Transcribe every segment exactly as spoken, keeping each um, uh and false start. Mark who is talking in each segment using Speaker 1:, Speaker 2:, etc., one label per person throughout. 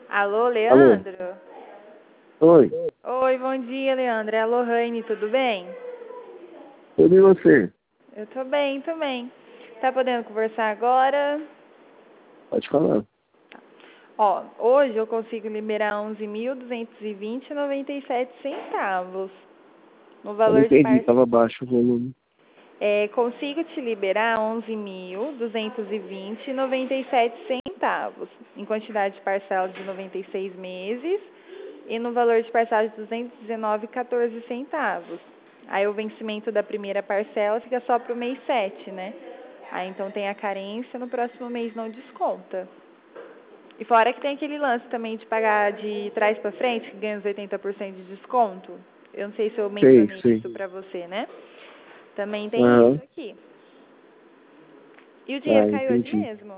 Speaker 1: Alô,
Speaker 2: Alô?
Speaker 1: Leandro?
Speaker 2: Oi,
Speaker 1: Oi, bom dia, Leandro. É a Lohane, tudo bem?
Speaker 2: tudo e você?
Speaker 1: Eu tô bem também. Tá podendo conversar agora?
Speaker 2: Pode falar.
Speaker 1: Ó, hoje eu consigo liberar onze mil duzentos e vinte e noventa e sete centavos no
Speaker 2: Eu não
Speaker 1: valor de
Speaker 2: entendi,
Speaker 1: par...
Speaker 2: estava baixo o volume.
Speaker 1: É, consigo te liberar onze mil duzentos e vinte e noventa e sete centavos em quantidade de parcela de noventa e seis meses e no valor de parcela de duzentos e dezenove e quatorze centavos. Aí o vencimento da primeira parcela fica só para o mês sete, né? Aí então tem a carência, no próximo mês não desconta. E fora que tem aquele lance também de pagar de trás para frente, que ganha os oitenta por cento de desconto. Eu não sei se eu
Speaker 2: Sei,
Speaker 1: mencionei
Speaker 2: sei.
Speaker 1: isso para você, né? Também tem isso
Speaker 2: Aham.
Speaker 1: aqui. E o
Speaker 2: Ah,
Speaker 1: dinheiro caiu hoje
Speaker 2: entendi.
Speaker 1: mesmo.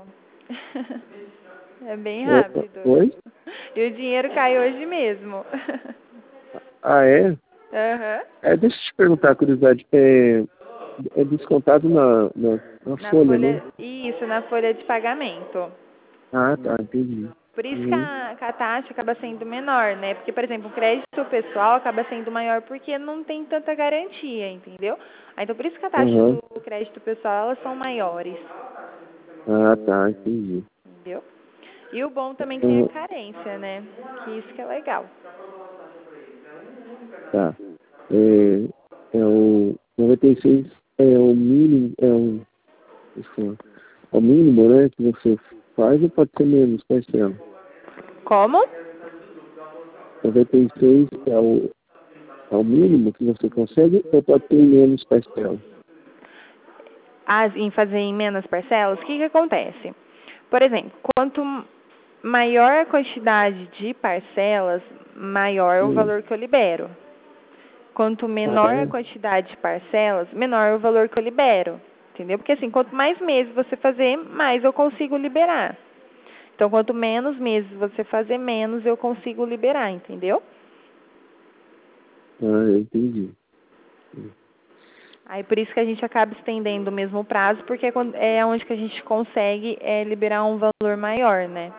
Speaker 1: É bem
Speaker 2: Opa,
Speaker 1: rápido.
Speaker 2: oi?
Speaker 1: E o dinheiro cai hoje mesmo.
Speaker 2: Ah, é?
Speaker 1: Aham.
Speaker 2: É, deixa eu te perguntar, curiosidade. É, é descontado na, na, na
Speaker 1: Na
Speaker 2: folha, né?
Speaker 1: folha, isso, na folha de pagamento.
Speaker 2: Ah, tá, entendi.
Speaker 1: Por isso que
Speaker 2: Uhum.
Speaker 1: a, que a taxa acaba sendo menor, né? Porque, por exemplo, o crédito pessoal acaba sendo maior porque não tem tanta garantia, entendeu? Ah, então, por isso que a taxa
Speaker 2: Aham.
Speaker 1: do crédito pessoal, elas são maiores,
Speaker 2: Ah, tá, entendi.
Speaker 1: entendeu? E o bom também que tem a
Speaker 2: Aham.
Speaker 1: carência, né? Que isso que é legal.
Speaker 2: Tá. É, é o noventa e seis é o mínimo, é o, deixa eu falar, é o mínimo, né, que você faz ou pode ser menos, parcela?
Speaker 1: Como?
Speaker 2: noventa e seis é o, é o mínimo que você consegue ou pode ter menos parcela?
Speaker 1: As, em fazer em menos parcelas, o que que acontece? Por exemplo, quanto maior a quantidade de parcelas, maior é o
Speaker 2: Hum.
Speaker 1: valor que eu libero. Quanto
Speaker 2: Ah,
Speaker 1: menor a
Speaker 2: é?
Speaker 1: quantidade de parcelas, menor é o valor que eu libero. Entendeu? Porque assim, quanto mais meses você fazer, mais eu consigo liberar. Então, quanto menos meses você fazer, menos eu consigo liberar, entendeu?
Speaker 2: Ah, eu entendi.
Speaker 1: Aí por isso que a gente acaba estendendo o mesmo prazo, porque é quando- é onde que a gente consegue é, liberar um valor maior, né?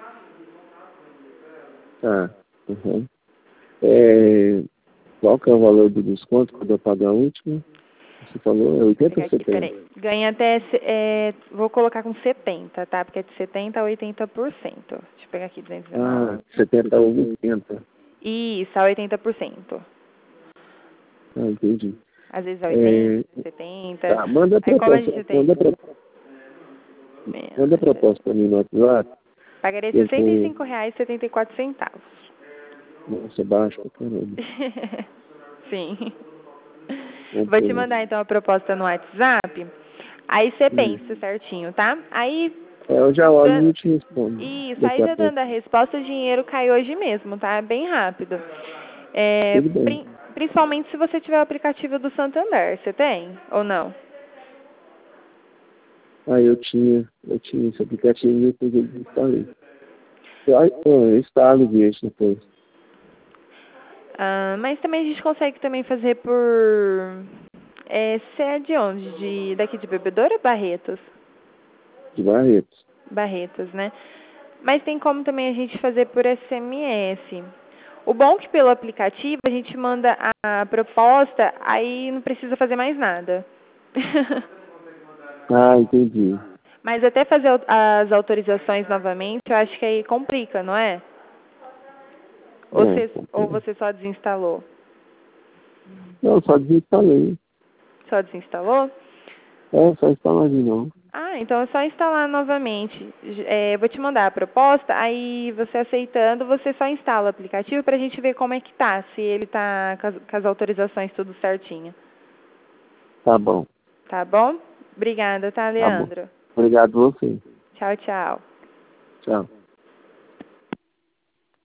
Speaker 2: Tá. Uhum. É, qual que é o valor do desconto quando eu pagar a última? Você falou, é
Speaker 1: Vou
Speaker 2: oitenta
Speaker 1: pegar
Speaker 2: ou
Speaker 1: aqui,
Speaker 2: setenta?
Speaker 1: peraí. Ganha até, se- é, vou colocar com setenta, tá? Porque é de setenta a oitenta por cento. Deixa eu pegar aqui, duzentos e
Speaker 2: Ah,
Speaker 1: dezenove.
Speaker 2: setenta ou oitenta.
Speaker 1: Isso, a oitenta por cento.
Speaker 2: Ah, entendi.
Speaker 1: Às vezes é oitenta,
Speaker 2: É,
Speaker 1: setenta.
Speaker 2: tá, manda a
Speaker 1: Aí como a
Speaker 2: proposta,
Speaker 1: gente tem
Speaker 2: manda a, pro- manda a
Speaker 1: menos,
Speaker 2: proposta para mim no WhatsApp.
Speaker 1: pagaria
Speaker 2: Eu
Speaker 1: sessenta e
Speaker 2: vou,
Speaker 1: cinco reais e setenta e quatro centavos.
Speaker 2: nossa, baixo pra caramba.
Speaker 1: Sim.
Speaker 2: Vamos
Speaker 1: Vou te
Speaker 2: pôr.
Speaker 1: mandar então a proposta no WhatsApp. Aí você
Speaker 2: Hum.
Speaker 1: pensa certinho, tá? Aí,
Speaker 2: É, eu já olho
Speaker 1: dan-
Speaker 2: e te respondo
Speaker 1: isso, aí
Speaker 2: daqui a
Speaker 1: já
Speaker 2: pouco.
Speaker 1: dando a resposta, o dinheiro cai hoje mesmo, tá? É bem rápido. É,
Speaker 2: Tudo bem.
Speaker 1: prin- principalmente se você tiver o aplicativo do Santander. Você tem ou não?
Speaker 2: Ah, eu tinha, eu tinha esse aplicativo e depois eu instalei. Eu, ah, eu instalo o gente depois.
Speaker 1: Ah, mas também a gente consegue também fazer por... É, você é de onde? De, daqui de Bebedouro ou Barretos?
Speaker 2: De Barretos.
Speaker 1: Barretos, né? Mas tem como também a gente fazer por S M S. O bom é que pelo aplicativo a gente manda a proposta, aí não precisa fazer mais nada.
Speaker 2: Ah, entendi.
Speaker 1: Mas até fazer au- as autorizações novamente, eu acho que aí complica, não é? Ou
Speaker 2: É,
Speaker 1: você, ou você só desinstalou?
Speaker 2: não, só desinstalei.
Speaker 1: Só desinstalou?
Speaker 2: É, só instalar de novo.
Speaker 1: Ah, então é só instalar novamente. J- É, vou te mandar a proposta, aí você aceitando, você só instala o aplicativo pra gente ver como é que tá, se ele tá com as, com as autorizações tudo certinho.
Speaker 2: Tá bom,
Speaker 1: Tá bom? Obrigada, tá,
Speaker 2: tá bom.
Speaker 1: Leandro?
Speaker 2: Obrigado a você.
Speaker 1: Tchau, tchau.
Speaker 2: Tchau.